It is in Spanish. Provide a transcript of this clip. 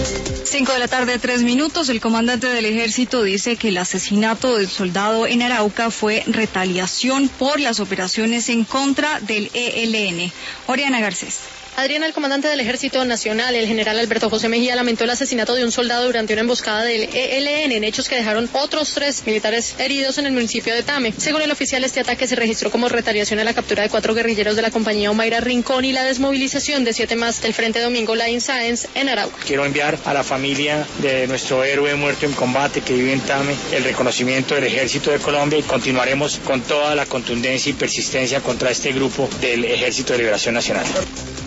5:03 p.m. El comandante del ejército dice que el asesinato del soldado en Arauca fue retaliación por las operaciones en contra del ELN. Oriana Garcés. Adriana, el comandante del Ejército Nacional, el general Alberto José Mejía, lamentó el asesinato de un soldado durante una emboscada del ELN, en hechos que dejaron otros 3 militares heridos en el municipio de Tame. Según el oficial, este ataque se registró como retaliación a la captura de 4 guerrilleros de la compañía Omaira Rincón y la desmovilización de 7 más del Frente Domingo Line Science en Arauca. Quiero enviar a la familia de nuestro héroe muerto en combate que vive en Tame el reconocimiento del Ejército de Colombia y continuaremos con toda la contundencia y persistencia contra este grupo del Ejército de Liberación Nacional.